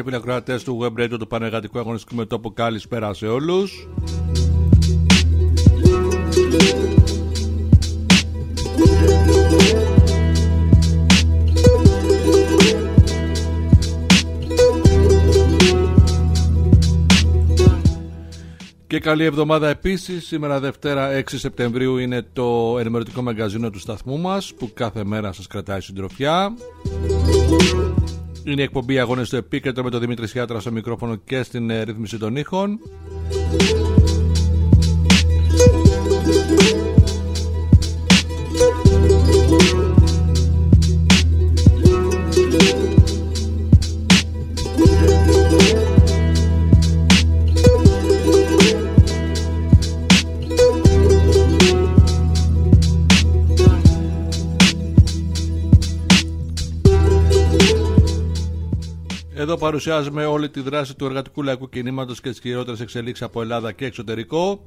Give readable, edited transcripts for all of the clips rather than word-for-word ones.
και φίλοι ακροατές του Web Radio του Πανεργατικού Αγωνιστικού Μετώπου, καλησπέρα σε όλους. Και καλή εβδομάδα επίσης. Σήμερα Δευτέρα 6 Σεπτεμβρίου είναι το ενημερωτικό μαγκαζίνο του σταθμού μας, που κάθε μέρα σας κρατάει συντροφιά. Είναι η εκπομπή Αγώνες στο Επίκεντρο με τον Δημήτρη Σιάτρα στο μικρόφωνο και στην ρύθμιση των ήχων. Εδώ παρουσιάζουμε όλη τη δράση του εργατικού λαϊκού κινήματος και τις χειρότερες εξελίξεις από Ελλάδα και εξωτερικό.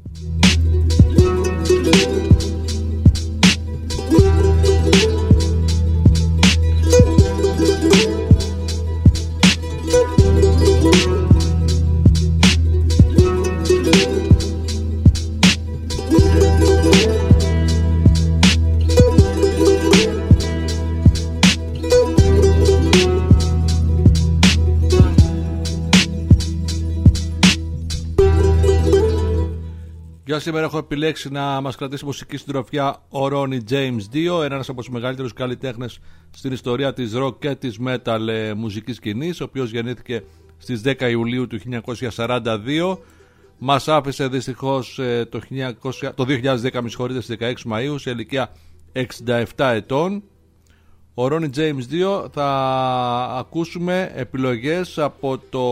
Για σήμερα έχω επιλέξει να μας κρατήσει μουσική συντροφιά ο Ronnie James 2, ένας από τους μεγαλύτερους καλλιτέχνες στην ιστορία της rock και της metal μουσικής σκηνής, ο οποίος γεννήθηκε στις 10 Ιουλίου του 1942. Μας άφησε δυστυχώς το 2010 στις 16 Μαΐου σε ηλικία 67 ετών. Ο Ronnie James 2 θα ακούσουμε επιλογές από το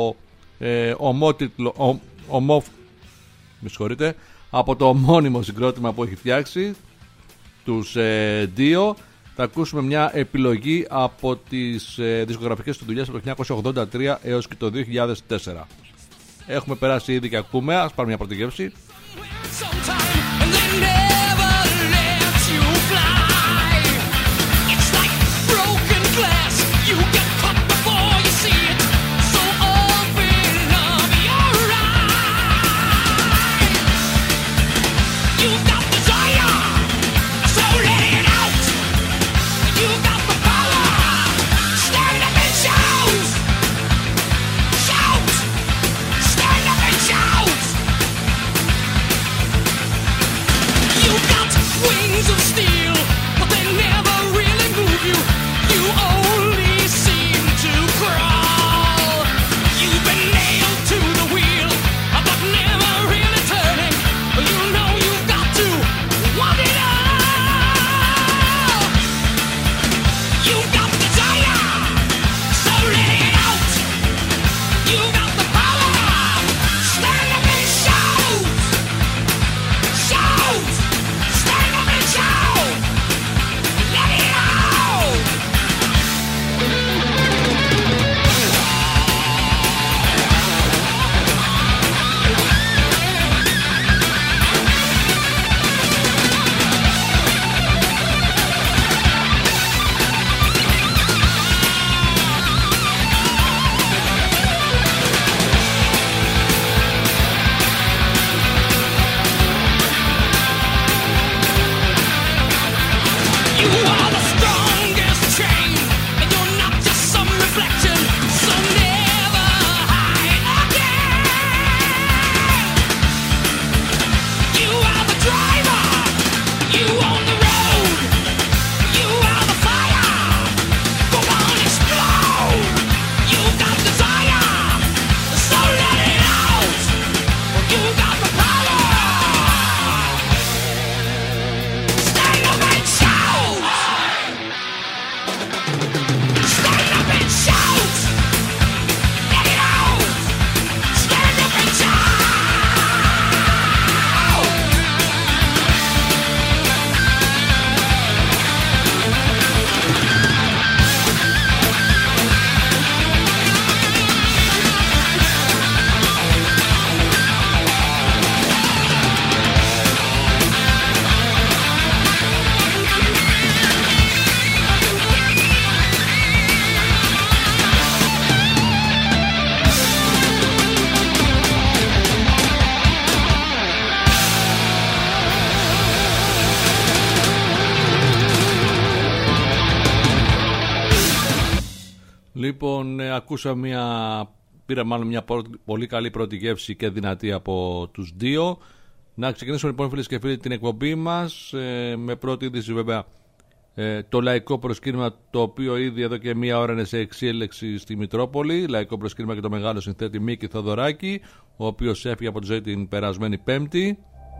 ομότιτλο από το ομώνυμο συγκρότημα που έχει φτιάξει, τους Dio. Θα ακούσουμε μια επιλογή από τις δισκογραφικές του δουλειές από το 1983 έως και το 2004. Έχουμε περάσει ήδη και ακούμε. Ας πάρουμε μια πρώτη γεύση. Let Λοιπόν, πήρα μάλλον μια πολύ καλή πρώτη γεύση και δυνατή από τους δύο. Να ξεκινήσουμε λοιπόν, φίλες και φίλοι, την εκπομπή μας με πρώτη είδηση βέβαια το λαϊκό προσκύνημα, το οποίο ήδη εδώ και μία ώρα είναι σε εξέλιξη στη Μητρόπολη. Λαϊκό προσκύνημα και το μεγάλο συνθέτη Μίκη Θοδωράκη, ο οποίος έφυγε από τη ζωή την περασμένη Πέμπτη.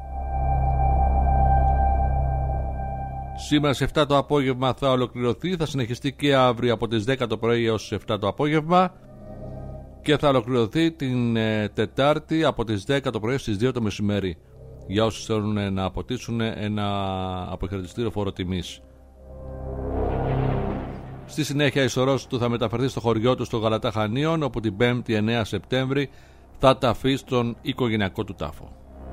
Σήμερα σε 7 το απόγευμα θα ολοκληρωθεί, θα συνεχιστεί και αύριο από τις 10 το πρωί έως τις 7 το απόγευμα και θα ολοκληρωθεί την Τετάρτη από τις 10 το πρωί στις 2 το μεσημέρι, για όσους θέλουν να αποτύσσουν ένα αποχαιρετιστήριο φόρο τιμής. Στη συνέχεια η σωρός του θα μεταφερθεί στο χωριό του στο Γαλατά Χανίων, όπου την 5η 9 Σεπτέμβρη θα ταφεί στον οικογενειακό του τάφο.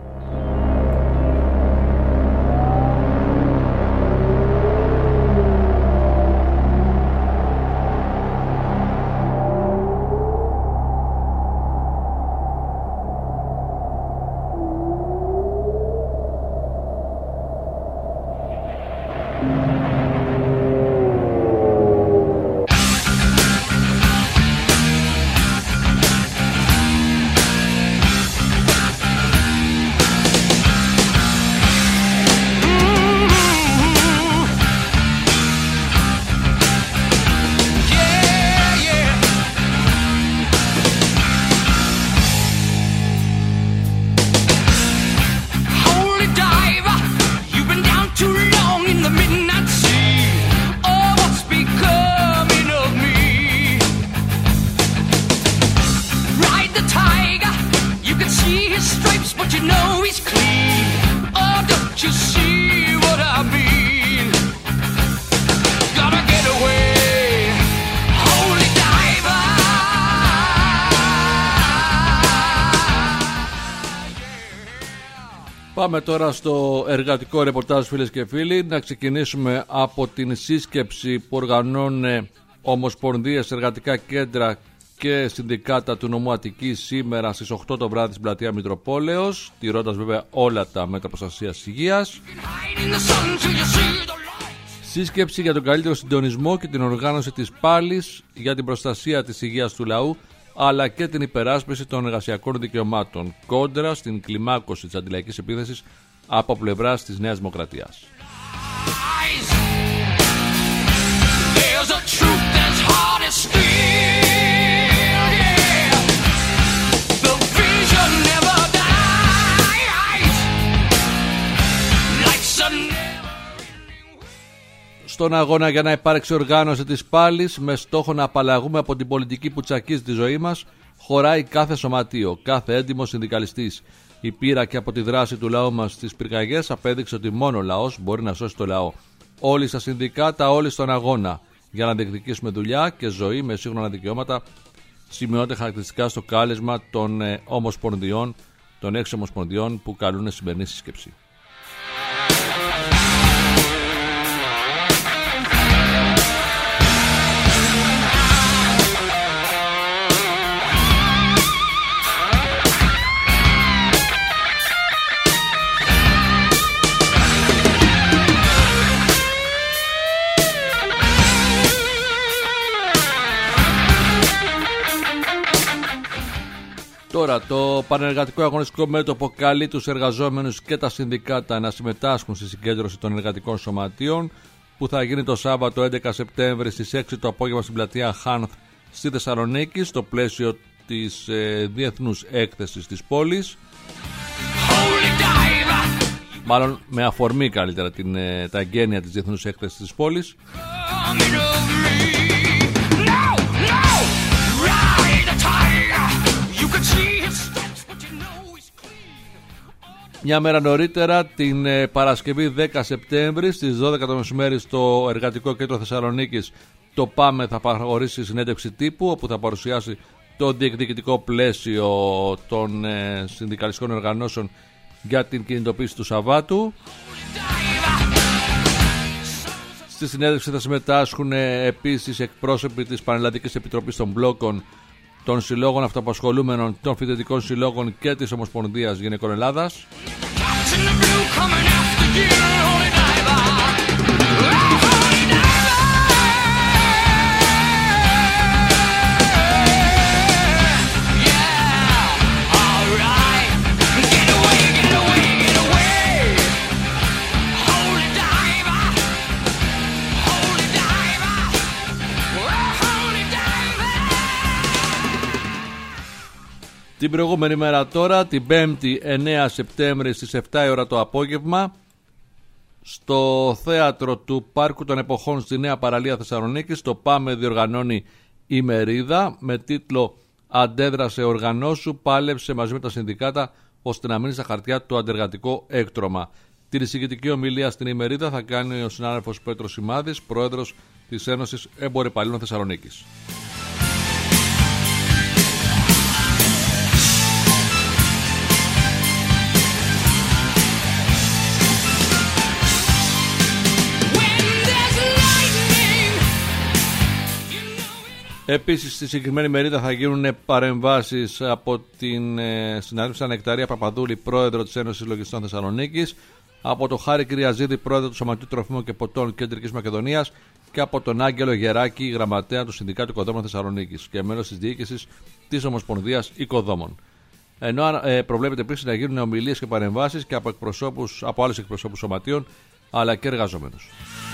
Πάμε τώρα στο εργατικό ρεπορτάζ, φίλες και φίλοι. Να ξεκινήσουμε από την σύσκεψη που οργανώνουν ομοσπονδίες, εργατικά κέντρα και συνδικάτα του νομού Αττικής σήμερα στις 8 το βράδυ στην πλατεία Μητροπόλεως, τηρώντας βέβαια όλα τα μέτρα προστασίας υγείας. Σύσκεψη για τον καλύτερο συντονισμό και την οργάνωση της πάλης για την προστασία της υγείας του λαού, αλλά και την υπεράσπιση των εργασιακών δικαιωμάτων, κόντρα στην κλιμάκωση της αντιλαϊκής επίθεσης από πλευράς της Νέας Δημοκρατίας. Στον αγώνα για να υπάρξει οργάνωση της πάλης με στόχο να απαλλαγούμε από την πολιτική που τσακίζει τη ζωή μας, χωράει κάθε σωματείο, κάθε έντιμος συνδικαλιστής. Η πείρα και από τη δράση του λαού μας στις πυρκαγιές απέδειξε ότι μόνο ο λαός μπορεί να σώσει το λαό. Όλοι στα συνδικάτα, όλοι στον αγώνα. Για να διεκδικήσουμε δουλειά και ζωή με σύγχρονα δικαιώματα, σημειώνεται χαρακτηριστικά στο κάλεσμα των ομοσπονδιών, των 6 ομοσπονδιών που καλούν σημερινή σύσκεψη. Τώρα, το Πανεργατικό Αγωνιστικό Μέτωπο καλεί τους εργαζόμενους και τα συνδικάτα να συμμετάσχουν στη συγκέντρωση των εργατικών σωματείων που θα γίνει το Σάββατο 11 Σεπτέμβρη στις 6 το απόγευμα στην πλατεία Χάνθ στη Θεσσαλονίκη, στο πλαίσιο της Διεθνούς Έκθεσης της πόλης. Μάλλον με αφορμή καλύτερα τα εγγένεια της Διεθνούς Έκθεσης της πόλης. Μια μέρα νωρίτερα, την Παρασκευή 10 Σεπτέμβρη στις 12 το μεσημέρι στο Εργατικό Κέντρο Θεσσαλονίκης, το ΠΑΜΕ θα παραχωρήσει συνέντευξη τύπου, όπου θα παρουσιάσει το διεκδικητικό πλαίσιο των συνδικαλιστικών οργανώσεων για την κινητοποίηση του Σαββάτου. Στη συνέντευξη θα συμμετάσχουν επίσης εκπρόσωποι της Πανελλαδικής Επιτροπής των Μπλόκων, των Συλλόγων Αυτοαπασχολούμενων, των Φοιτητικών Συλλόγων και της Ομοσπονδίας Γυναικών Ελλάδας. Την προηγούμενη μέρα τώρα, την 5η 9 Σεπτέμβρη στις 7 η ώρα το απόγευμα, στο θέατρο του Πάρκου των Εποχών στη Νέα Παραλία Θεσσαλονίκης, το ΠΑΜΕ διοργανώνει ημερίδα με τίτλο «Αντέδρασε οργανώσου, πάλεψε μαζί με τα συνδικάτα ώστε να μείνει στα χαρτιά το αντεργατικό έκτρωμα». Την εισηγητική ομιλία στην ημερίδα θα κάνει ο συνάδελφος Πέτρος Σημάδης, πρόεδρος της Ένωσης Εμπορεπαλλήλων Θεσσαλονίκης. Επίσης στη συγκεκριμένη μερίδα θα γίνουν παρεμβάσεις από την συνάδελφα Νεκταρία Παπαδούλη, πρόεδρο της Ένωσης Λογιστών Θεσσαλονίκης, από τον Χάρη Κυριαζίδη, πρόεδρο του Σωματείου Τροφίμων και Ποτών Κεντρικής Μακεδονίας, και από τον Άγγελο Γεράκη, γραμματέα του Συνδικάτου Οικοδόμων Θεσσαλονίκης και μέλος της διοίκησης της Ομοσπονδίας Οικοδόμων. Ενώ προβλέπεται επίσης να γίνουν ομιλίες και παρεμβάσεις και από άλλους εκπροσώπους σωματείων αλλά και εργαζόμενους.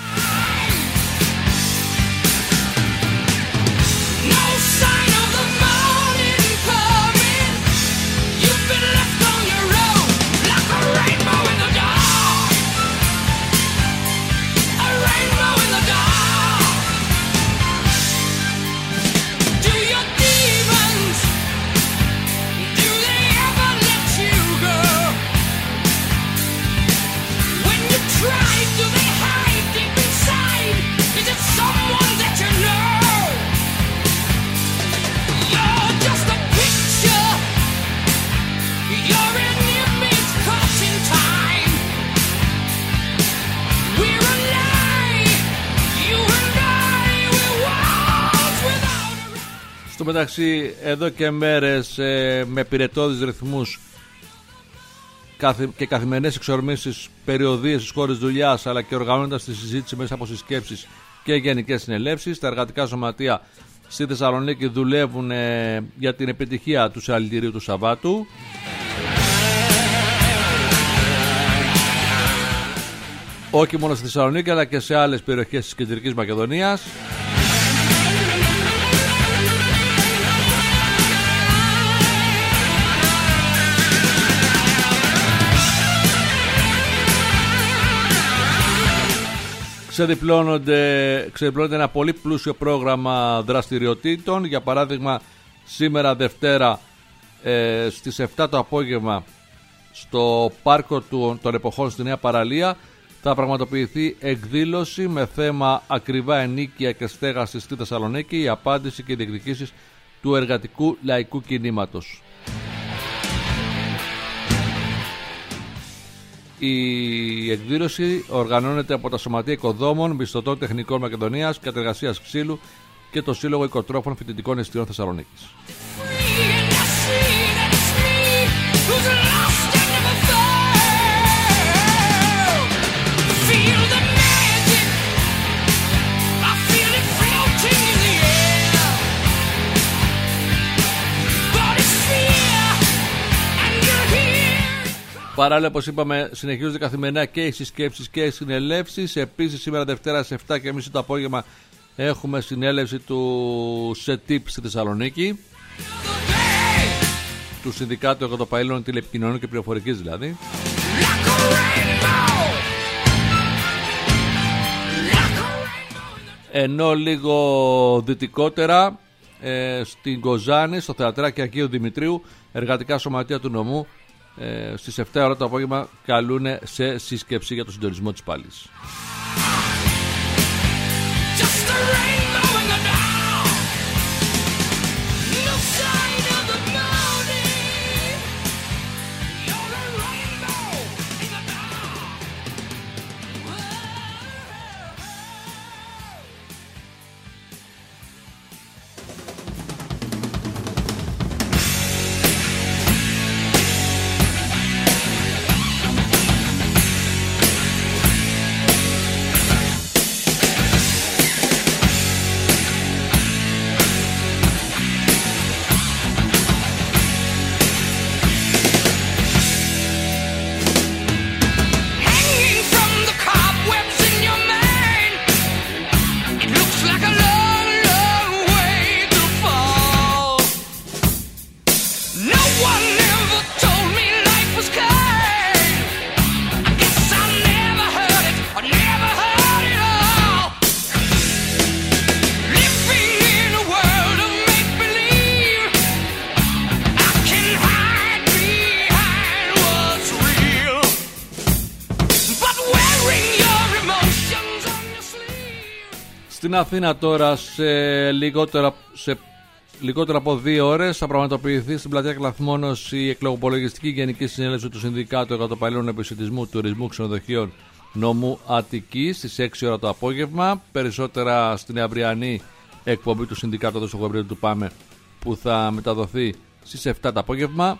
Στο μεταξύ, εδώ και μέρες με πυρετώδεις ρυθμούς και καθημερινές εξορμήσεις, περιοδίες στις χώρες δουλειάς, αλλά και οργανώνοντας τη συζήτηση μέσα από συσκέψεις και γενικές συνελεύσεις, τα εργατικά σωματεία στη Θεσσαλονίκη δουλεύουν για την επιτυχία του Σαλητηρίου του Σαββάτου. Όχι μόνο στη Θεσσαλονίκη αλλά και σε άλλες περιοχές της Κεντρικής Μακεδονίας. Ξεδιπλώνεται ένα πολύ πλούσιο πρόγραμμα δραστηριοτήτων. Για παράδειγμα, σήμερα Δευτέρα στις 7 το απόγευμα στο Πάρκο των Εποχών στη Νέα Παραλία θα πραγματοποιηθεί εκδήλωση με θέμα ακριβά ενίκεια και στέγαση στη Θεσσαλονίκη, η απάντηση και οι διεκδικήσεις του εργατικού λαϊκού κινήματος. Η εκδήλωση οργανώνεται από τα Σωματεία Οικοδόμων, Μισθωτών Τεχνικών Μακεδονίας, Κατεργασίας Ξύλου και το Σύλλογο Οικοτρόφων Φοιτητικών Εστιών Θεσσαλονίκης. Παράλληλα, όπως είπαμε, συνεχίζονται καθημερινά και οι συσκέψεις και οι συνελεύσεις. Επίσης, σήμερα Δευτέρα σε 7:30 το απόγευμα έχουμε συνέλευση του ΣΕΤΙΠ στη Θεσσαλονίκη, του Συνδικάτου Εργατοπαΐλων Τηλεπικοινωνιών και Πληροφορικής δηλαδή. Ενώ λίγο δυτικότερα στην Κοζάνη, στο Θεατράκι Αγίου Δημητρίου, εργατικά σωματεία του νομού στις 7 ώρα το απόγευμα καλούν σε σύσκεψη για το συντονισμό της πάλης. Στην Αθήνα τώρα σε λιγότερα από 2 ώρες θα πραγματοποιηθεί στην πλατεία Κλαθμόνος η εκλογοπολογιστική Γενική Συνέλευση του Συνδικάτου Εργατοπαλλήλων Επισιτισμού, Τουρισμού, Ξενοδοχείων Νομού Αττικής στις 6 ώρα το απόγευμα. Περισσότερα στην αυριανή εκπομπή του Συνδικάτου εδώ στο Γομπρίδι του Πάμε, που θα μεταδοθεί στις 7 το απόγευμα.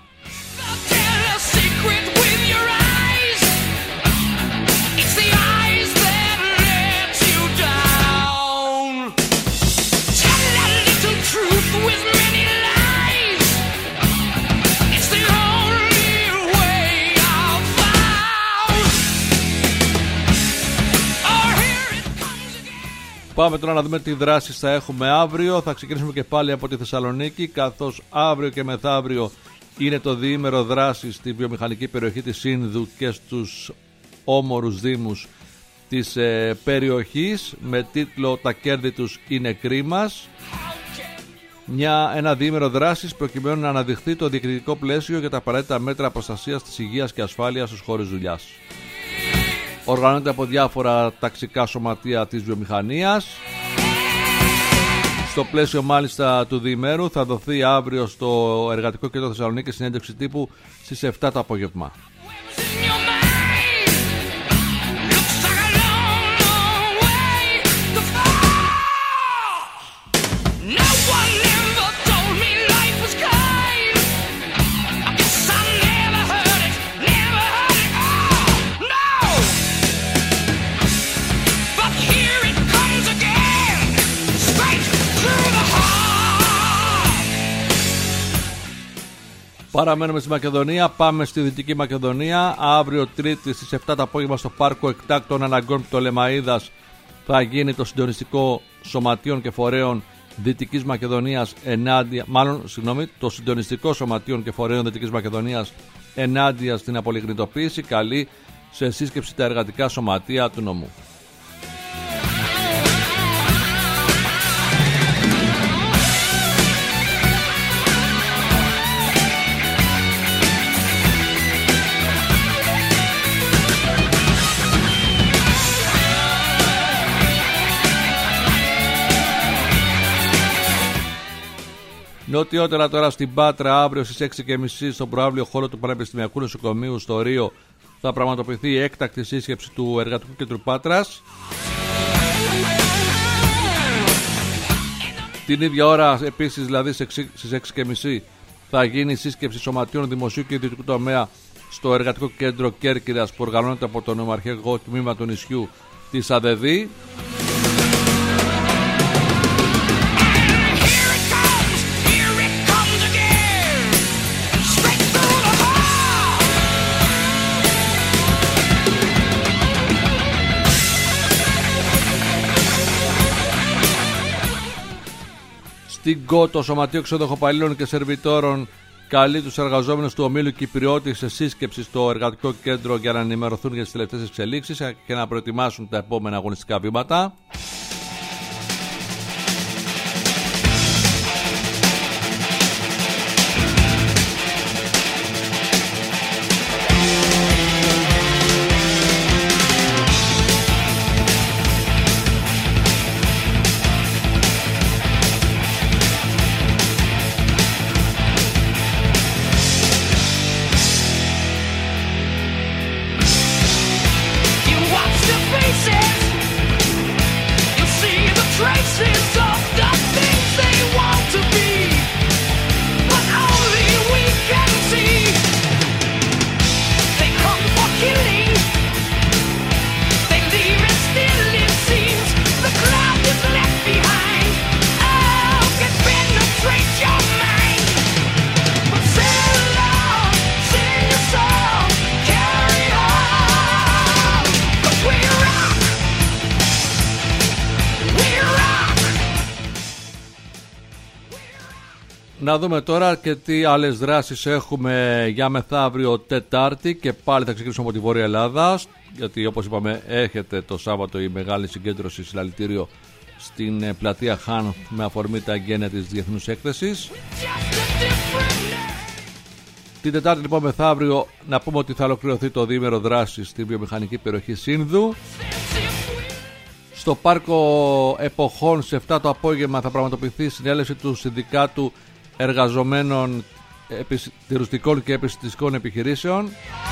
Πάμε τώρα να δούμε τι δράσεις θα έχουμε αύριο. Θα ξεκινήσουμε και πάλι από τη Θεσσαλονίκη, καθώς αύριο και μεθαύριο είναι το διήμερο δράσης στη βιομηχανική περιοχή της Σύνδου και στους όμορους δήμους της περιοχής, με τίτλο «Τα κέρδη τους είναι κρίμας». Ένα διήμερο δράσης προκειμένου να αναδειχθεί το διοικητικό πλαίσιο για τα απαραίτητα μέτρα προστασίας της υγείας και ασφάλειας στους χώρους δουλειάς. Οργανώνεται από διάφορα ταξικά σωματεία της βιομηχανίας. Στο πλαίσιο μάλιστα του διημέρου θα δοθεί αύριο στο Εργατικό Κέντρο Θεσσαλονίκη συνέντευξη τύπου στις 7 το απόγευμα. Παραμένουμε στη Μακεδονία, πάμε στη Δυτική Μακεδονία. Αύριο Τρίτη στις 7 το απόγευμα στο Πάρκο Εκτάκτων Αναγκών Πτολεμαΐδας θα γίνει το συντονιστικό σωματείων και φορέων Δυτικής Μακεδονίας το συντονιστικό σωματείων και φορέων Δυτικής Μακεδονίας ενάντια στην απολιγνητοποίηση. Καλεί σε σύσκεψη τα εργατικά σωματεία του νομού. Νοτιότερα τώρα στην Πάτρα, αύριο στις 6.30 στον προαύλιο χώρο του Πανεπιστημιακού Νοσοκομείου στο Ρίο θα πραγματοποιηθεί η έκτακτη σύσκεψη του Εργατικού Κέντρου Πάτρας. Την ίδια ώρα, επίσης δηλαδή στις 6.30, θα γίνει η σύσκεψη σωματείων δημοσίου και ιδιωτικού τομέα στο Εργατικό Κέντρο Κέρκυρας, που οργανώνεται από το νομαρχιακό τμήμα του νησιού της ΑΔΕΔΗ. Στην ΚΟ, το Σωματείο Ξενοδοχοπαλλήλων και Σερβιτόρων καλεί τους εργαζόμενους του ομίλου Κυπριώτη σε σύσκεψη στο Εργατικό Κέντρο για να ενημερωθούν για τις τελευταίες εξελίξεις και να προετοιμάσουν τα επόμενα αγωνιστικά βήματα. Να δούμε τώρα και τι άλλες δράσεις έχουμε για μεθαύριο Τετάρτη, και πάλι θα ξεκινήσουμε από τη Βόρεια Ελλάδα, γιατί όπως είπαμε έχετε το Σάββατο η μεγάλη συγκέντρωση συλλαλητήριο στην πλατεία Χάν με αφορμή τα εγγένεια της Διεθνούς Έκθεσης. Την Τετάρτη λοιπόν μεθαύριο να πούμε ότι θα ολοκληρωθεί το διήμερο δράσης στη βιομηχανική περιοχή Σύνδου. Στο πάρκο Εποχών σε 7 το απόγευμα θα πραγματοποιηθεί η συνέλευση του Συνδικάτου Εργαζομένων Τουριστικών και Επιστημιστικών Επιχειρήσεων.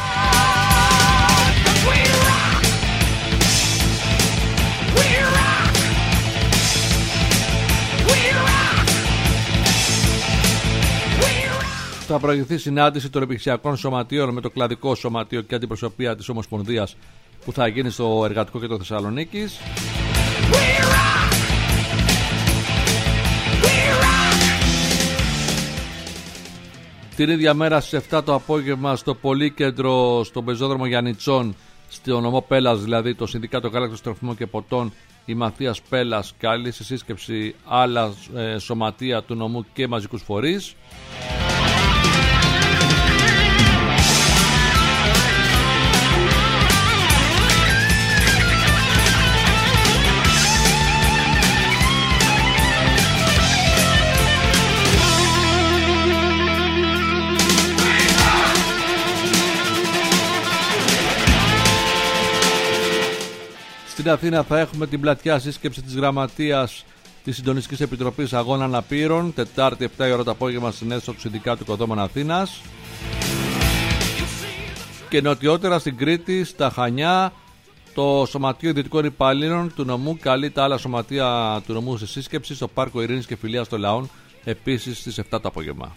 Θα προηγηθεί συνάντηση των επιχειρησιακών σωματείων με το κλαδικό σωματείο και αντιπροσωπεία της Ομοσπονδίας που θα γίνει στο Εργατικό Κέντρο Θεσσαλονίκης. Την ίδια μέρα στις 7 το απόγευμα στο Πολύκεντρο, στον πεζόδρομο Γιαννιτσών, στο νομό Πέλλας, δηλαδή το Συνδικάτο Γάλακτος, Τροφίμων και Ποτών, η Μαθίας Πέλλας καλεί σε σύσκεψη άλλα σωματεία του νομού και μαζικούς φορείς. Στην Αθήνα θα έχουμε την πλατιά σύσκεψη της Γραμματείας της Συντονιστικής Επιτροπής Αγώνα Αναπήρων, Τετάρτη 7 η ώρα το απόγευμα στην αίθουσα του Συνδικάτου Οικοδόμων Αθήνας. Και νοτιότερα στην Κρήτη, στα Χανιά, το Σωματείο Ιδιωτικών Υπαλλήλων του νομού καλεί τα άλλα σωματεία του νομού σε σύσκεψη στο Πάρκο Ειρήνης και Φιλίας των Λαών, επίσης στις 7 το απόγευμα.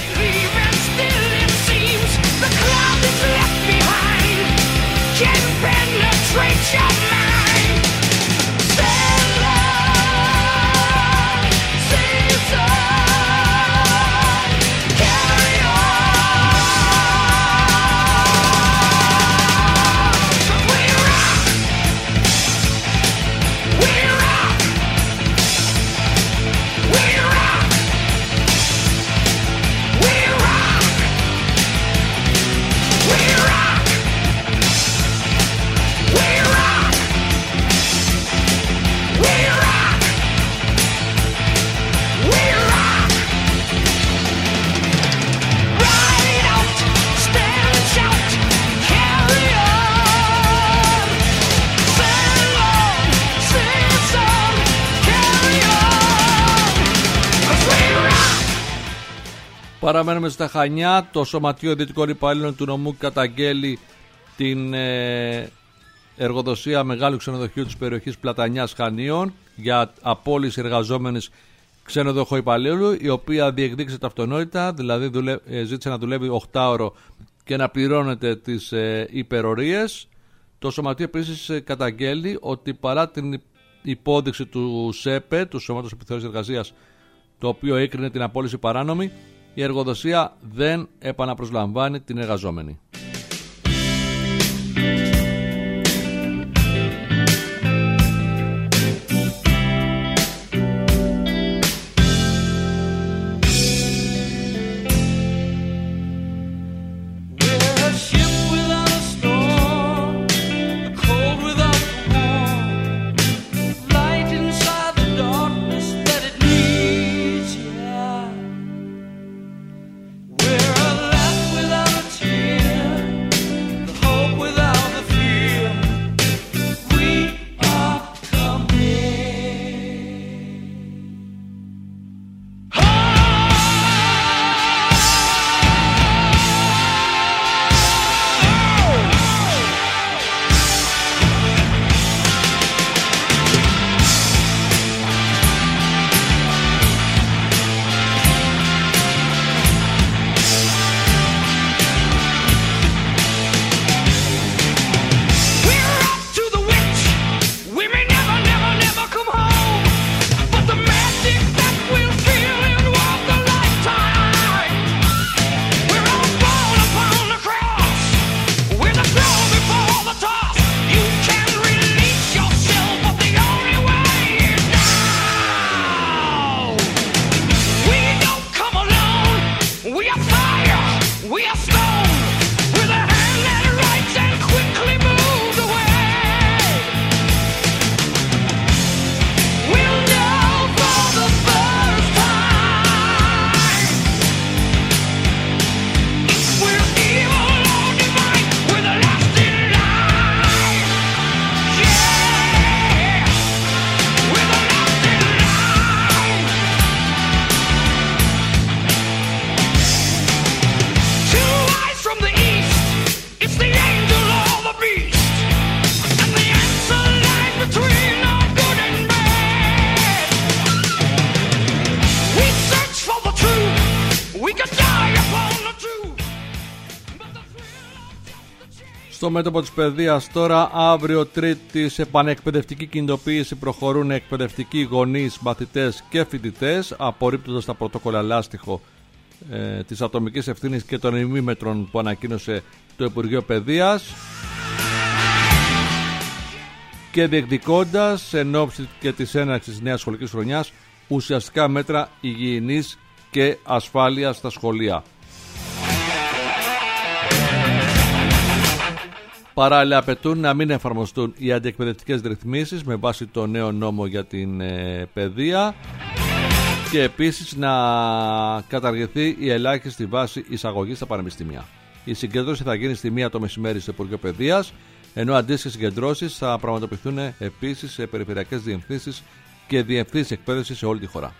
Παραμένουμε στα Χανιά. Το Σωματείο Ιδιωτικών Υπαλλήλων του νομού καταγγέλει την εργοδοσία μεγάλου ξενοδοχείου της περιοχής Πλατανιάς Χανίων για απόλυση εργαζόμενης ξενοδοχείου υπαλλήλου, η οποία διεκδίκησε τα αυτονόητα, δηλαδή ζήτησε να δουλεύει 8ωρο και να πληρώνεται τις υπερορίες. Το Σωματείο επίσης καταγγέλει ότι παρά την υπόδειξη του ΣΕΠΕ, του Σώματος Επιθεώρησης Εργασίας, το οποίο έκρινε την απόλυση παράνομη, η εργοδοσία δεν επαναπροσλαμβάνει την εργαζόμενη. We're a laugh without a tear. Στο μέτωπο της παιδείας τώρα, αύριο Τρίτη σε πανεκπαιδευτική κινητοποίηση προχωρούν εκπαιδευτικοί, γονείς, μαθητές και φοιτητές, απορρίπτοντας τα πρωτόκολλα λάστιχο της ατομικής ευθύνης και των ημίμετρων που ανακοίνωσε το Υπουργείο Παιδείας και διεκδικώντας εν ώψη και της έναρξης της νέας σχολικής χρονιάς ουσιαστικά μέτρα υγιεινής και ασφάλειας στα σχολεία. Παράλληλα απαιτούν να μην εφαρμοστούν οι αντιεκπαιδευτικές ρυθμίσεις με βάση το νέο νόμο για την παιδεία και επίσης να καταργηθεί η ελάχιστη βάση εισαγωγής στα πανεπιστήμια. Η συγκέντρωση θα γίνει στη 1 το μεσημέρι στο Υπουργείο Παιδείας, ενώ αντίστοιχες συγκεντρώσεις θα πραγματοποιηθούν επίσης σε περιφερειακές διευθύνσεις και διευθύνσεις εκπαίδευσης σε όλη τη χώρα.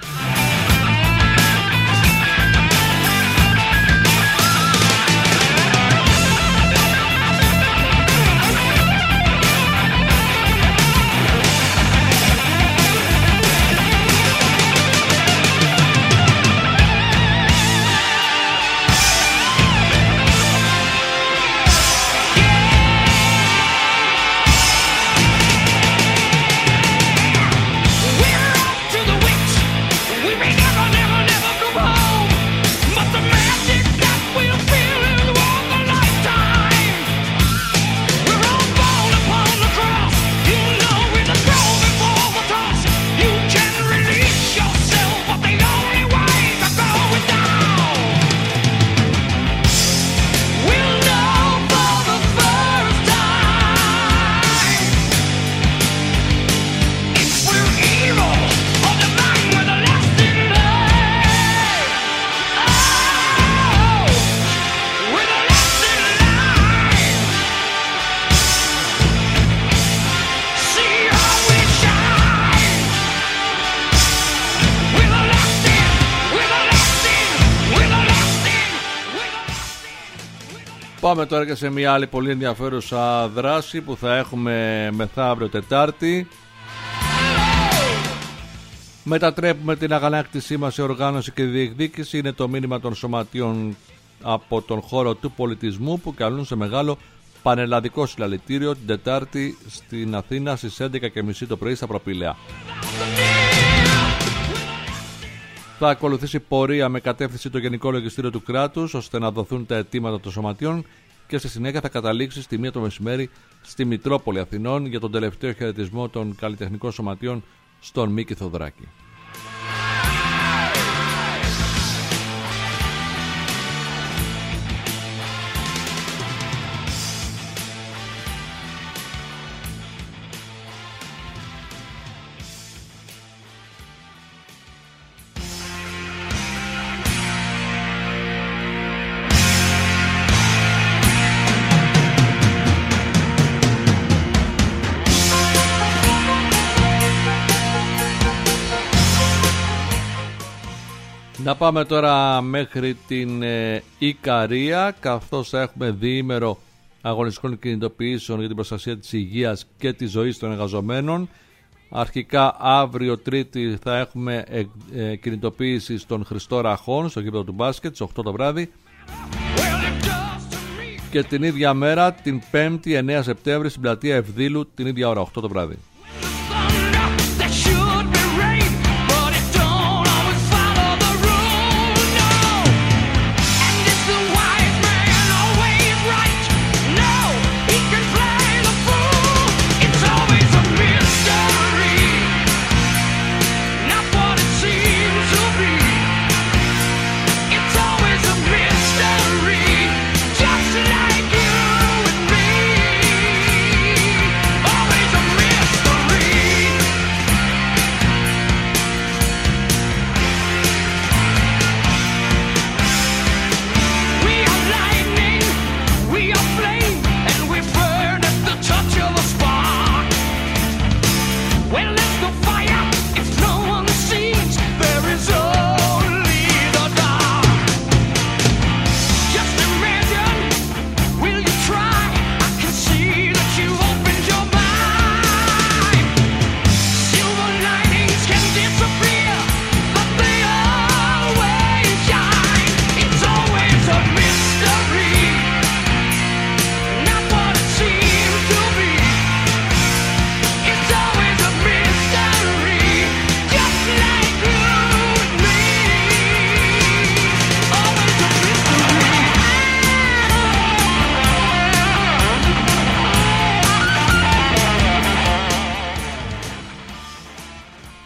Πάμε τώρα και σε μια άλλη πολύ ενδιαφέρουσα δράση που θα έχουμε μεθαύριο Τετάρτη. Μετατρέπουμε την αγανάκτησή μας σε οργάνωση και διεκδίκηση, είναι το μήνυμα των σωματείων από τον χώρο του πολιτισμού που καλούν σε μεγάλο πανελλαδικό συλλαλητήριο την Τετάρτη στην Αθήνα στις 11.30 το πρωί στα Προπήλαια. Θα ακολουθήσει πορεία με κατεύθυνση το Γενικό Λογιστήριο του Κράτους ώστε να δοθούν τα αιτήματα των σωματείων και στη συνέχεια θα καταλήξει στη 1 το μεσημέρι στη Μητρόπολη Αθηνών για τον τελευταίο χαιρετισμό των καλλιτεχνικών σωματείων στον Μίκη Θοδράκη. Να πάμε τώρα μέχρι την Ικαρία, καθώς θα έχουμε διήμερο αγωνιστικών κινητοποιήσεων για την προστασία της υγείας και της ζωής των εργαζομένων. Αρχικά αύριο Τρίτη θα έχουμε κινητοποίηση στον Χριστό Ραχών στο γήπεδο του μπάσκετ στις 8 το βράδυ και την ίδια μέρα την 5η 9 Σεπτέμβρη στην πλατεία Ευδήλου την ίδια ώρα 8 το βράδυ.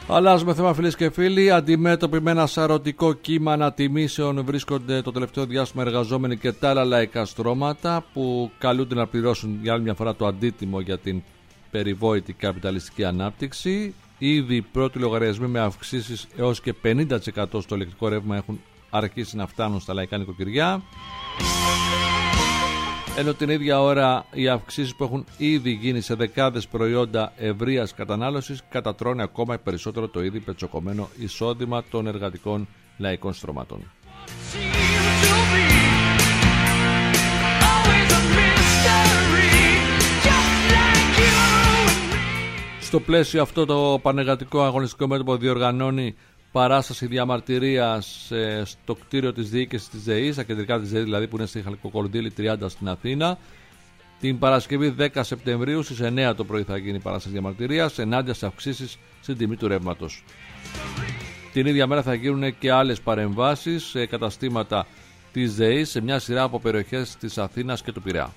Αλλάζουμε θέμα, φίλες και φίλοι. Αντιμέτωποι με ένα σαρωτικό κύμα ανατιμήσεων βρίσκονται το τελευταίο διάστημα εργαζόμενοι και τα άλλα λαϊκά στρώματα που καλούνται να πληρώσουν για άλλη μια φορά το αντίτιμο για την περιβόητη καπιταλιστική ανάπτυξη. Ήδη οι πρώτοι λογαριασμοί με αυξήσεις έως και 50% στο ηλεκτρικό ρεύμα έχουν αρχίσει να φτάνουν στα λαϊκά νοικοκυριά. Ενώ την ίδια ώρα οι αυξήσεις που έχουν ήδη γίνει σε δεκάδες προϊόντα ευρείας κατανάλωσης κατατρώνει ακόμα περισσότερο το ήδη πετσοκομμένο εισόδημα των εργατικών λαϊκών στρωμάτων. Στο πλαίσιο αυτό το πανεργατικό αγωνιστικό μέτωπο διοργανώνει παράσταση διαμαρτυρίας στο κτίριο της διοίκησης της ΔΕΗ, στα κεντρικά της ΔΕΗ δηλαδή που είναι στη Χαλκοκορδίλη 30 στην Αθήνα. Την Παρασκευή 10 Σεπτεμβρίου στις 9 το πρωί θα γίνει η παράσταση διαμαρτυρίας ενάντια σε αυξήσεις στην τιμή του ρεύματος. Την ίδια μέρα θα γίνουν και άλλες παρεμβάσεις σε καταστήματα της ΔΕΗ σε μια σειρά από περιοχές της Αθήνας και του Πειραιά.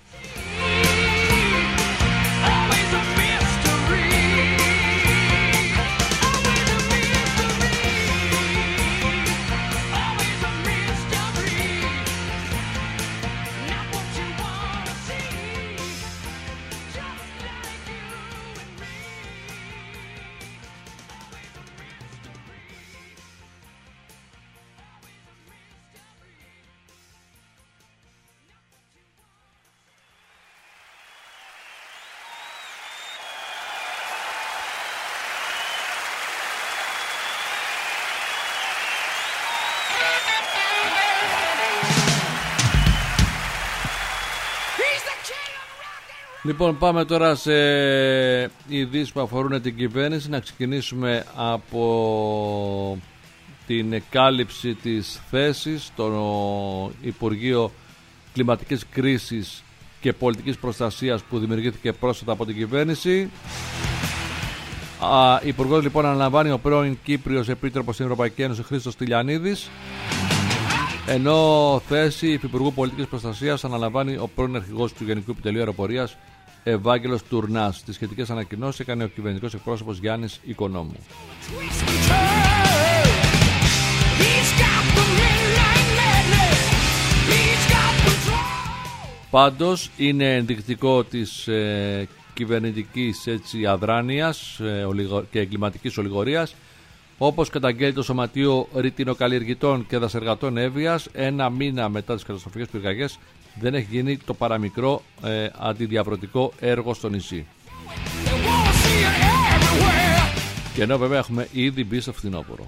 Λοιπόν, πάμε τώρα σε ειδήσεις που αφορούν την κυβέρνηση. Να ξεκινήσουμε από την κάλυψη της θέσης στο Υπουργείο Κλιματικής Κρίσης και Πολιτικής Προστασίας που δημιουργήθηκε πρόσφατα από την κυβέρνηση. Υπουργός λοιπόν αναλαμβάνει ο πρώην Κύπριος Επίτροπος στην Ευρωπαϊκή Ένωση Χρήστος Τηλιανίδης, ενώ θέση Υφυπουργού Πολιτικής Προστασίας αναλαμβάνει ο πρώην Αρχηγός του Γενικού Επιτελείου Αεροπορίας Ευάγγελος Τουρνάς. Τις σχετικές ανακοινώσεις έκανε ο κυβερνητικός εκπρόσωπος Γιάννης Οικονόμου. Πάντως είναι ενδεικτικό της κυβερνητικής αδράνειας και εγκληματικής ολιγορίας, όπως καταγγέλει το Σωματείο Ρητινοκαλλιεργητών και Δασεργατών Εύβοιας, ένα μήνα μετά τις καταστροφικές πυρκαγιές δεν έχει γίνει το παραμικρό αντιδιαβρωτικό έργο στο νησί. Και ενώ βέβαια έχουμε ήδη μπει στο φθινόπωρο.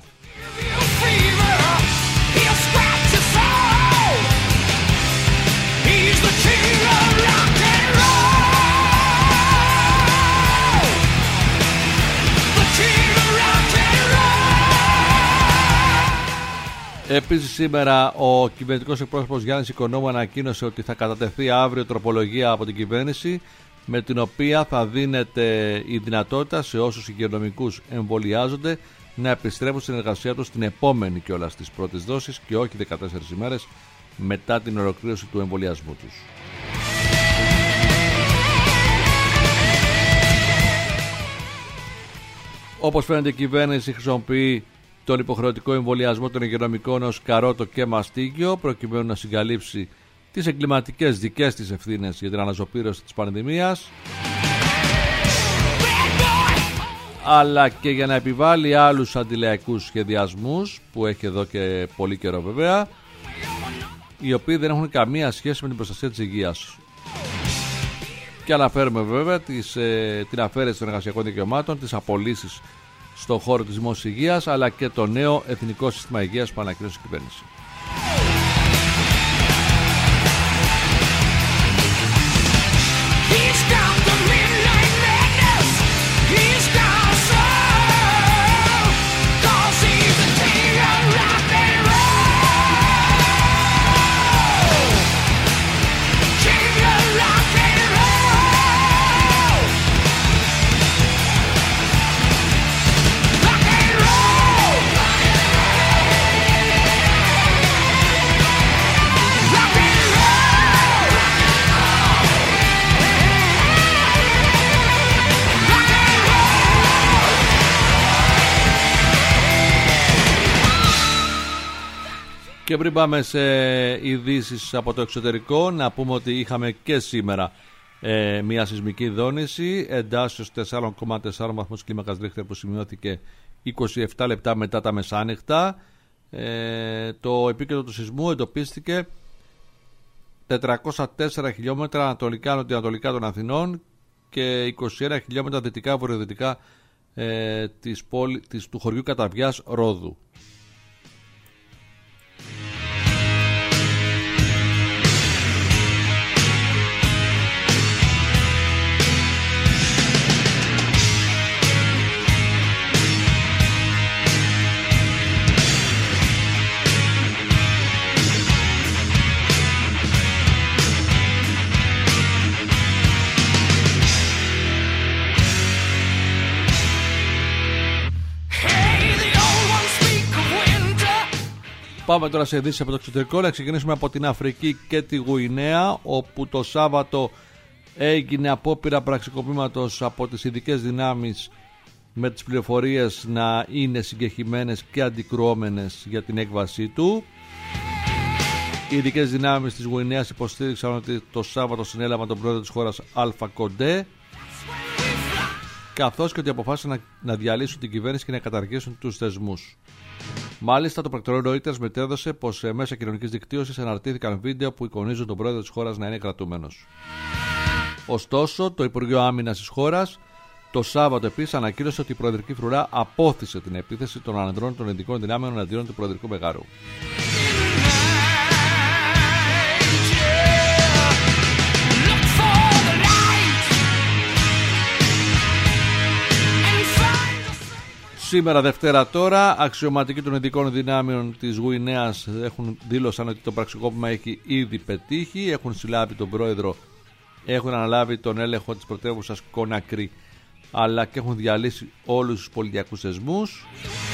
Επίσης σήμερα ο κυβερνητικός εκπρόσωπος Γιάννης Οικονόμου ανακοίνωσε ότι θα κατατεθεί αύριο τροπολογία από την κυβέρνηση με την οποία θα δίνεται η δυνατότητα σε όσους υγειονομικούς εμβολιάζονται να επιστρέφουν στην εργασία τους την επόμενη κιόλας της πρώτης δόσης και όχι 14 ημέρες μετά την ολοκλήρωση του εμβολιασμού τους. Όπως φαίνεται η κυβέρνηση χρησιμοποιεί τον υποχρεωτικό εμβολιασμό των υγειονομικών ως καρότο και μαστίγιο προκειμένου να συγκαλύψει τις εγκληματικές δικές της ευθύνες για την αναζωπήρωση της πανδημίας, αλλά και για να επιβάλλει άλλους αντιλαϊκούς σχεδιασμούς που έχει εδώ και πολύ καιρό βέβαια, οι οποίοι δεν έχουν καμία σχέση με την προστασία της υγείας. Και αναφέρουμε βέβαια την αφαίρεση των εργασιακών δικαιωμάτων, τις απολύσεις στον χώρο της δημόσιας υγείας, αλλά και το νέο εθνικό σύστημα υγείας που ανακοίνωσε η κυβέρνηση. Και πριν πάμε σε ειδήσεις από το εξωτερικό, να πούμε ότι είχαμε και σήμερα μια σεισμική δόνηση εντάσσεως 4,4 βαθμούς κλίμακας Ρίχτερ που σημειώθηκε 27 λεπτά μετά τα μεσάνυχτα. Το επίκεντρο του σεισμού εντοπίστηκε 404 χιλιόμετρα ανατολικά-νοτιοανατολικά των Αθηνών και 21 χιλιόμετρα δυτικά-βορειοδυτικά του χωριού Καταβιάς Ρόδου. Πάμε τώρα σε ειδήσεις από το εξωτερικό. Να ξεκινήσουμε από την Αφρική και τη Γουινέα, όπου το Σάββατο έγινε απόπειρα πραξικοπήματος από τις ειδικές δυνάμεις, με τις πληροφορίες να είναι συγκεχημένες και αντικρουόμενες για την έκβασή του. Οι ειδικές δυνάμεις της Γουινέας υποστήριξαν ότι το Σάββατο συνέλαβαν τον πρόεδρο της χώρας Αλφα Κοντέ, καθώς και ότι αποφάσισαν να διαλύσουν την κυβέρνηση και να καταργήσουν τους θεσμούς. Μάλιστα, το πρακτορείο Reuters μετέδωσε πως σε μέσα κοινωνικής δικτύωσης αναρτήθηκαν βίντεο που εικονίζουν τον πρόεδρο της χώρας να είναι κρατούμενος. Ωστόσο, το Υπουργείο Άμυνας της χώρας το Σάββατο επίσης ανακοίνωσε ότι η Προεδρική Φρουρά απόθυσε την επίθεση των ανδρών των ειδικών δυνάμεων εναντίον του Προεδρικού Μεγάρου. Σήμερα Δευτέρα τώρα, αξιωματικοί των ειδικών δυνάμεων της Γουινέας δήλωσαν ότι το πραξικόπημα έχει ήδη πετύχει, έχουν συλλάβει τον πρόεδρο, έχουν αναλάβει τον έλεγχο της πρωτεύουσας Κονακρί, αλλά και έχουν διαλύσει όλους τους πολιτιακούς θεσμούς.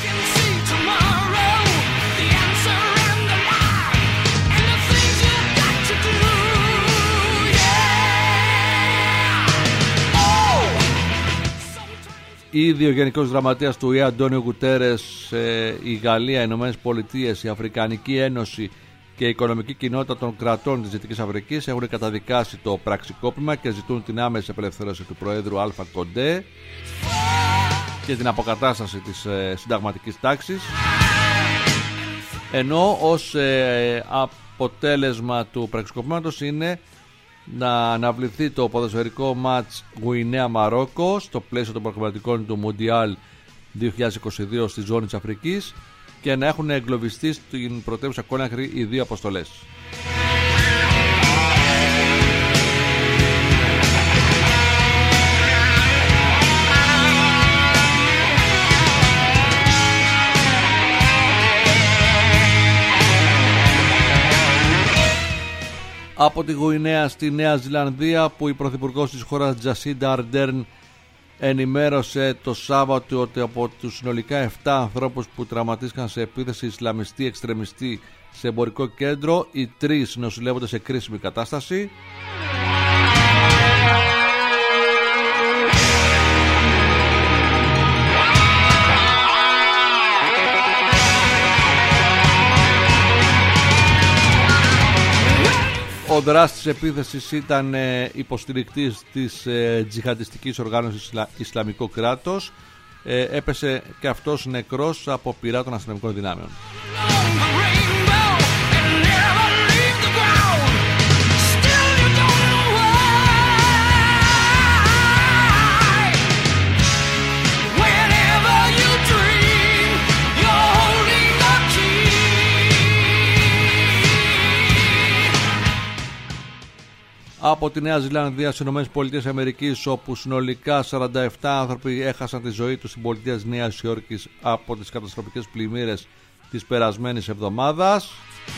Ήδη ο Γενικός Γραμματέας του ΟΗΕ Αντώνιο Γκουτέρες, η Γαλλία, οι Ηνωμένες Πολιτείες, η Αφρικανική Ένωση και η Οικονομική Κοινότητα των Κρατών της Δυτικής Αφρικής έχουν καταδικάσει το πραξικόπημα και ζητούν την άμεση απελευθέρωση του Προέδρου Αλφα Κοντέ και την αποκατάσταση της συνταγματικής τάξης, ενώ ως αποτέλεσμα του πραξικοπήματος είναι να αναβληθεί το ποδοσφαιρικό μάτς Γουινέα-Μαρόκο στο πλαίσιο των προγραμματικών του Μουντιάλ 2022 στη ζώνη της Αφρικής και να έχουν εγκλωβιστεί στην πρωτεύουσα Κόνακρι οι δύο αποστολές. Από τη Γουινέα στη Νέα Ζηλανδία, που η πρωθυπουργός της χώρας Τζασίντα Αρντέρν ενημέρωσε το Σάββατο ότι από τους συνολικά 7 ανθρώπους που τραυματίστηκαν σε επίθεση Ισλαμιστή εξτρεμιστή σε εμπορικό κέντρο, οι 3 νοσηλεύονται σε κρίσιμη κατάσταση. Ο δράστης επίθεσης ήταν υποστηρικτής της τζιχαντιστικής οργάνωσης Ισλαμικό Κράτος. Έπεσε και αυτός νεκρός από πυρά των αστυνομικών δυνάμεων. Από τη Νέα Ζηλανδία στις ΗΠΑ, όπου συνολικά 47 άνθρωποι έχασαν τη ζωή τους στην πολιτεία της Νέας Υόρκης από τις καταστροφικές πλημμύρες της περασμένης εβδομάδας.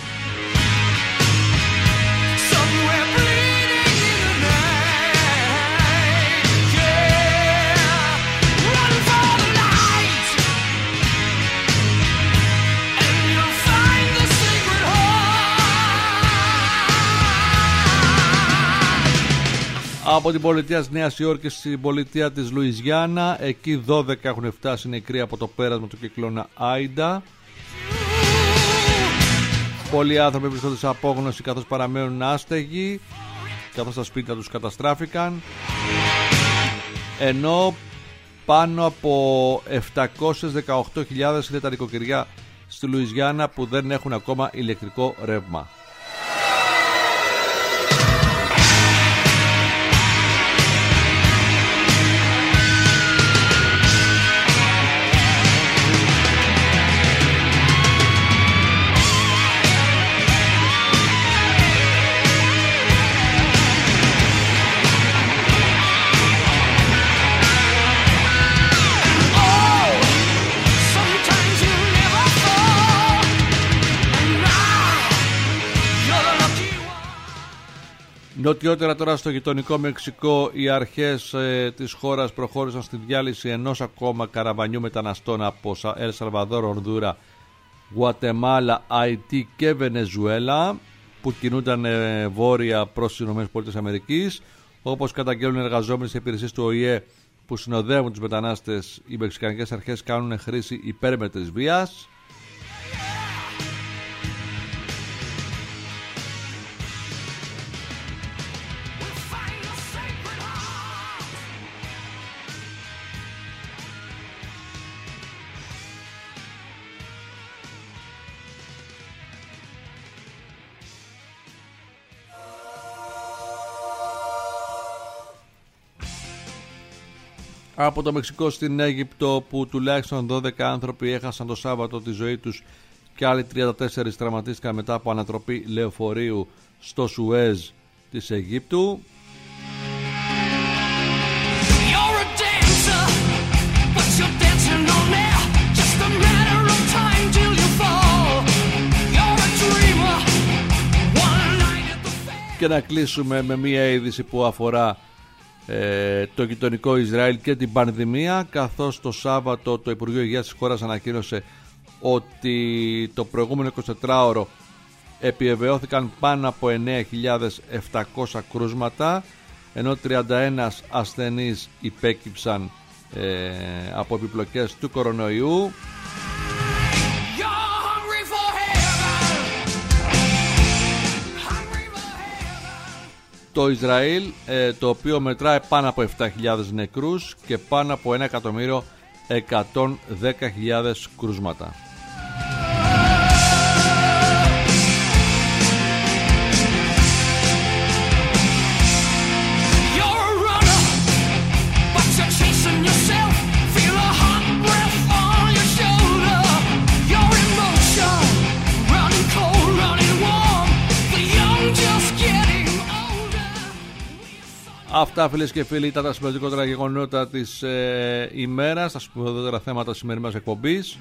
Από την πολιτεία της Νέας Υόρκης στην πολιτεία της Λουιζιάννα, εκεί 12 έχουν φτάσει νεκροί από το πέρασμα του κυκλώνα Άιντα. Πολλοί άνθρωποι βρίσκονται σε απόγνωση καθώς παραμένουν άστεγοι, καθώς τα σπίτια τους καταστράφηκαν, ενώ πάνω από 718.000 είναι τα νοικοκυριά στη Λουιζιάννα που δεν έχουν ακόμα ηλεκτρικό ρεύμα. Νοτιότερα τώρα στο γειτονικό Μεξικό οι αρχές της χώρας προχώρησαν στη διάλυση ενός ακόμα καραβανιού μεταναστών από Ελ Σαλβαδόρ, Ονδούρα, Γουατεμάλα, Αϊτή και Βενεζουέλα που κινούνταν βόρεια προς τις ΗΠΑ. Όπως καταγγέλνουν οι εργαζόμενοι στις υπηρεσίες του ΟΗΕ που συνοδεύουν τους μετανάστες, οι μεξικανικές αρχές κάνουν χρήση υπέρμετρης βίας. Από το Μεξικό στην Αίγυπτο, που τουλάχιστον 12 άνθρωποι έχασαν το Σάββατο τη ζωή τους και άλλοι 34 τραυματίστηκαν μετά από ανατροπή λεωφορείου στο Σουέζ της Αιγύπτου. Και να κλείσουμε με μία είδηση που αφορά το γειτονικό Ισραήλ και την πανδημία, καθώς το Σάββατο το Υπουργείο Υγείας της χώρας ανακοίνωσε ότι το προηγούμενο 24ωρο επιβεβαιώθηκαν πάνω από 9.700 κρούσματα, ενώ 31 ασθενείς υπέκυψαν από επιπλοκές του κορονοϊού. Το Ισραήλ, το οποίο μετράει πάνω από 7.000 νεκρούς και πάνω από 1.110.000 κρούσματα. Αυτά, φίλες και φίλοι, ήταν τα σημαντικότερα γεγονότα της ημέρας, τα σημαντικότερα θέματα της σημερινής εκπομπής.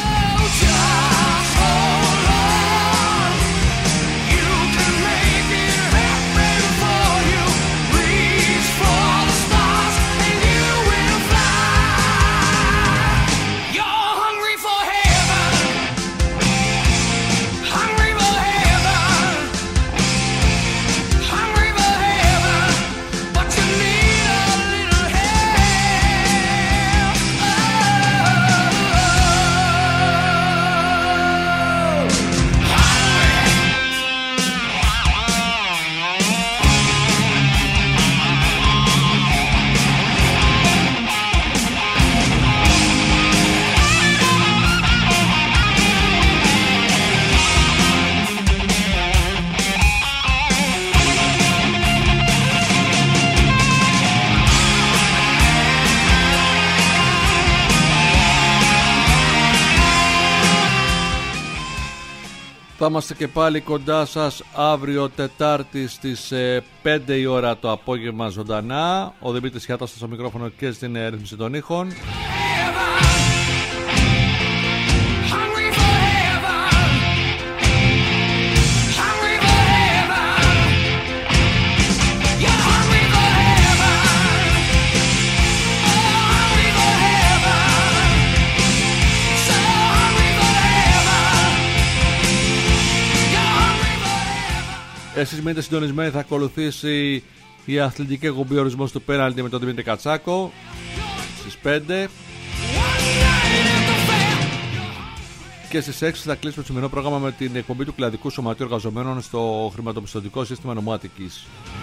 Θα είμαστε και πάλι κοντά σας αύριο Τετάρτη στις 5 η ώρα το απόγευμα ζωντανά. Ο Δημήτρης Χιάτας στο μικρόφωνο και στην ρύθμιση των ήχων. Εσείς μείνετε συντονισμένοι, θα ακολουθήσει η αθλητική εκπομπή ορισμός του πέναλτι με τον Δημήτρη Κατσάκο στις 5. Και στις 6 θα κλείσουμε το σημερινό πρόγραμμα με την εκπομπή του Κλαδικού Σωματείου Εργαζομένων στο χρηματοπιστωτικό σύστημα Νομοαττικής.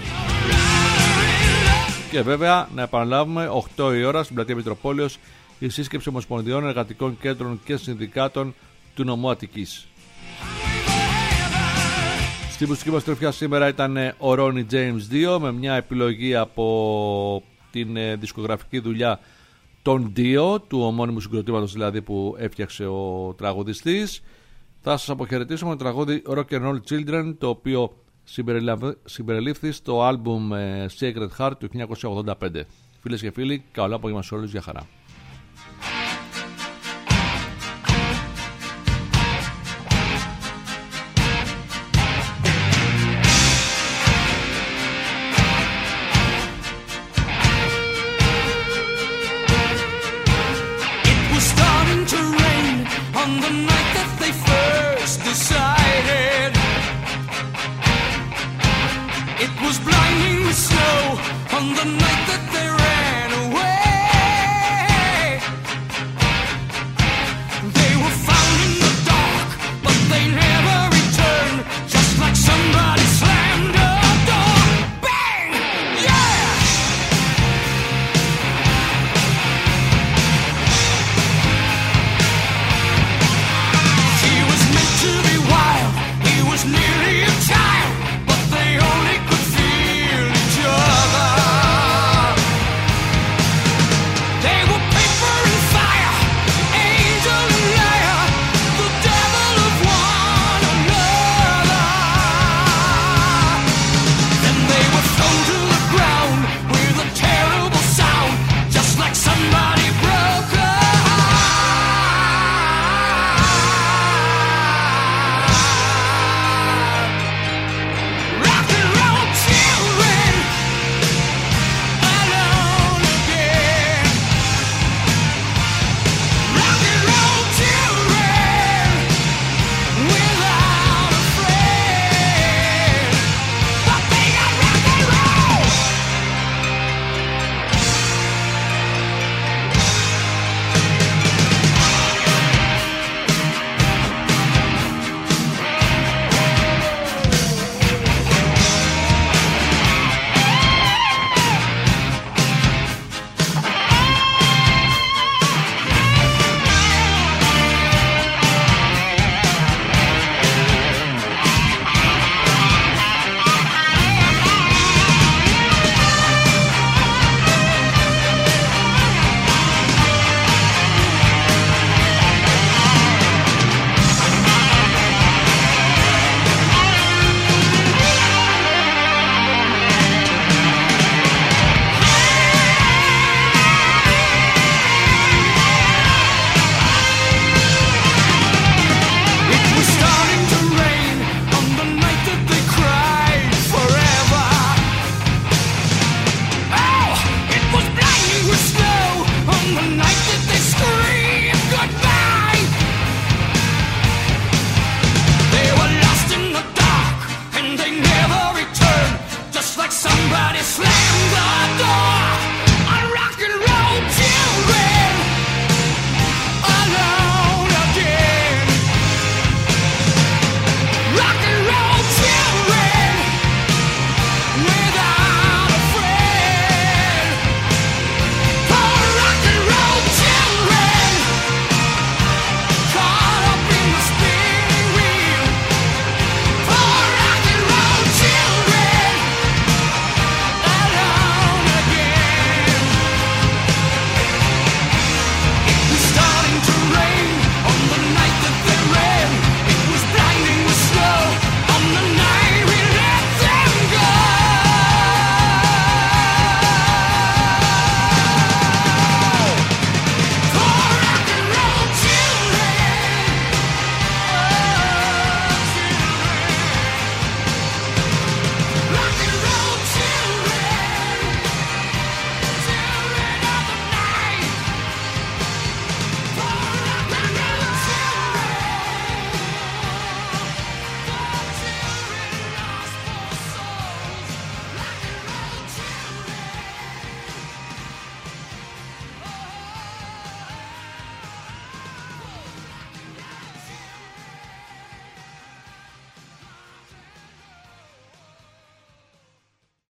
Και βέβαια να επαναλάβουμε 8 η ώρα στην πλατεία Μητροπόλεως η σύσκεψη Ομοσπονδιών Εργατικών Κέντρων και Συνδικάτων του Νομού Αττικής. Στη μουσική μας τροφιά σήμερα ήταν ο Ronnie James 2 με μια επιλογή από την δισκογραφική δουλειά των Dio, του ομώνυμου συγκροτήματος δηλαδή που έφτιαξε ο τραγουδιστής. Θα σας αποχαιρετήσω με το τραγούδι Rock and Roll Children, το οποίο συμπεριλήφθη στο άλμπουμ Sacred Heart του 1985. Φίλες και φίλοι, καλό απόγευμα σε όλους, για χαρά. On the night